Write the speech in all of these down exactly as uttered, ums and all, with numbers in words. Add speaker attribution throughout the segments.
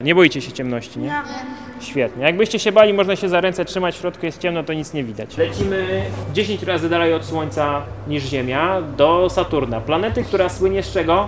Speaker 1: Nie boicie się ciemności, nie? Świetnie. Jakbyście się bali, można się za ręce trzymać, w środku jest ciemno, to nic nie widać. Lecimy dziesięć razy dalej od Słońca niż Ziemia, do Saturna. Planety, która słynie z czego?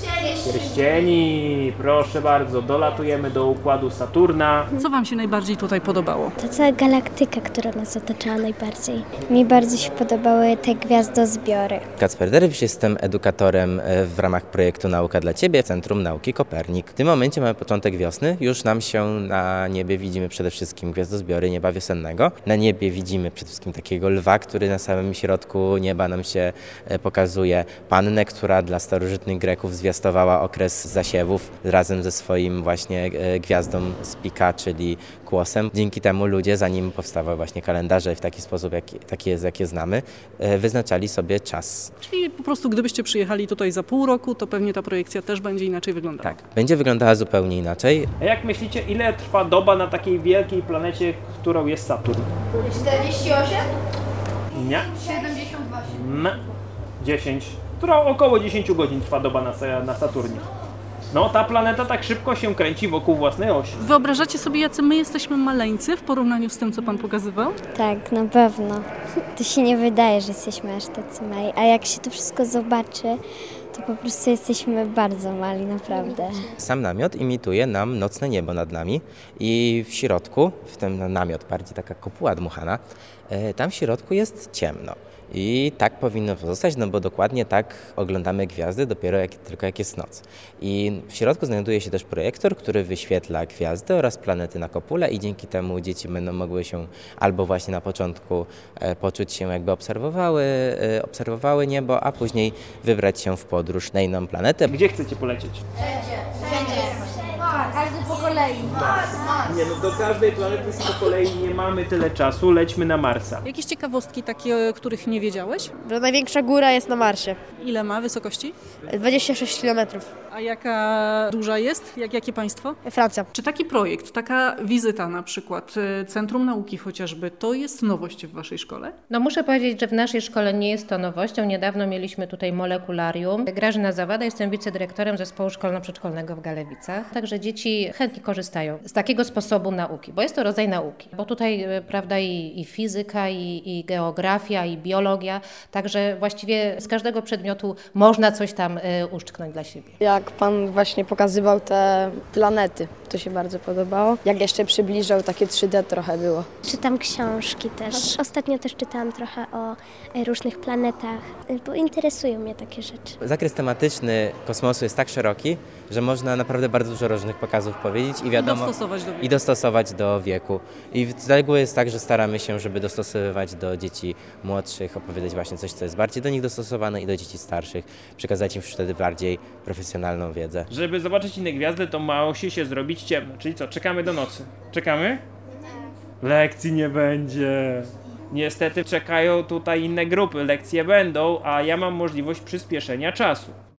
Speaker 1: Pierścieni. Proszę bardzo, dolatujemy do układu Saturna.
Speaker 2: Co wam się najbardziej tutaj podobało?
Speaker 3: Ta cała galaktyka, która nas otaczała najbardziej. Mi bardzo się podobały te gwiazdozbiory.
Speaker 4: Kacper Derwisz, jestem edukatorem w ramach projektu Nauka dla Ciebie, Centrum Nauki Kopernik. W tym momencie mamy początek wiosny, już nam się na niebie widzimy przede wszystkim gwiazdozbiory nieba wiosennego. Na niebie widzimy przede wszystkim takiego lwa, który na samym środku nieba nam się pokazuje. Pannę, która dla starożytnych Greków zwiastowała okres zasiewów razem ze swoim właśnie gwiazdą Spika, czyli kłosem. Dzięki temu ludzie, zanim powstawały właśnie kalendarze w taki sposób, jak, taki jest, jakie znamy, wyznaczali sobie czas.
Speaker 2: Czyli po prostu gdybyście przyjechali tutaj za pół roku, to pewnie ta projekcja też będzie inaczej wyglądała.
Speaker 4: Tak, będzie wyglądała zupełnie inaczej.
Speaker 1: A jak myślicie, ile trwa doba na takiej wielkiej planecie, którą jest Saturn?
Speaker 5: czterdzieści osiem?
Speaker 1: Nie.
Speaker 5: siedemdziesiąt osiem.
Speaker 1: M. dziesięć. Która około dziesięć godzin trwa doba na, na Saturnie. No, ta planeta tak szybko się kręci wokół własnej osi.
Speaker 2: Wyobrażacie sobie, jacy my jesteśmy maleńcy w porównaniu z tym, co pan pokazywał?
Speaker 3: Tak, na pewno. To się nie wydaje, że jesteśmy aż tacy mali. A jak się to wszystko zobaczy, to po prostu jesteśmy bardzo mali, naprawdę.
Speaker 4: Sam namiot imituje nam nocne niebo nad nami i w środku, w tym namiot, bardziej taka kopuła dmuchana, tam w środku jest ciemno. I tak powinno pozostać, no bo dokładnie tak oglądamy gwiazdy dopiero jak, tylko jak jest noc. I w środku znajduje się też projektor, który wyświetla gwiazdy oraz planety na kopule i dzięki temu dzieci będą mogły się albo właśnie na początku e, poczuć się jakby obserwowały, e, obserwowały niebo, a później wybrać się w podróż na inną planetę.
Speaker 1: Gdzie chcecie polecieć?
Speaker 5: Wszędzie. Każdy po kolei.
Speaker 1: Nie, no do każdej planety po kolei nie mamy tyle czasu, lećmy na Marsa.
Speaker 2: Jakieś ciekawostki takie, których nie wiedziałeś?
Speaker 6: Że największa góra jest na Marsie.
Speaker 2: Ile ma wysokości?
Speaker 6: dwadzieścia sześć kilometrów.
Speaker 2: A jaka duża jest? Jak, jakie państwo?
Speaker 6: Francja.
Speaker 2: Czy taki projekt, taka wizyta na przykład, Centrum Nauki chociażby, to jest nowość w waszej szkole?
Speaker 7: No muszę powiedzieć, że w naszej szkole nie jest to nowością. Niedawno mieliśmy tutaj molekularium. Grażyna Zawada, jestem wicedyrektorem zespołu szkolno-przedszkolnego w Galewicach. Także dzieci chętnie korzystają z takiego sposobu nauki, bo jest to rodzaj nauki. Bo tutaj, prawda, i, i fizyka, i, i geografia, i biologia, także właściwie z każdego przedmiotu można coś tam y, uszczknąć dla siebie.
Speaker 6: Jak pan właśnie pokazywał te planety, to się bardzo podobało. Jak jeszcze przybliżał, takie trzy D trochę było.
Speaker 3: Czytam książki też. Ostatnio też czytałam trochę o różnych planetach, bo interesują mnie takie rzeczy.
Speaker 4: Zakres tematyczny kosmosu jest tak szeroki, że można naprawdę bardzo dużo różnych pokazów powiedzieć i wiadomo,
Speaker 2: I dostosować do wieku.
Speaker 4: I dostosować do wieku. I z reguły jest tak, że staramy się, żeby dostosowywać do dzieci młodszych, opowiadać właśnie coś, co jest bardziej do nich dostosowane i do dzieci starszych, przekazać im wtedy bardziej profesjonalną wiedzę.
Speaker 1: Żeby zobaczyć inne gwiazdy, to musi się zrobić ciemno. Czyli co, czekamy do nocy? Czekamy? Lekcji nie będzie. Niestety czekają tutaj inne grupy. Lekcje będą, a ja mam możliwość przyspieszenia czasu.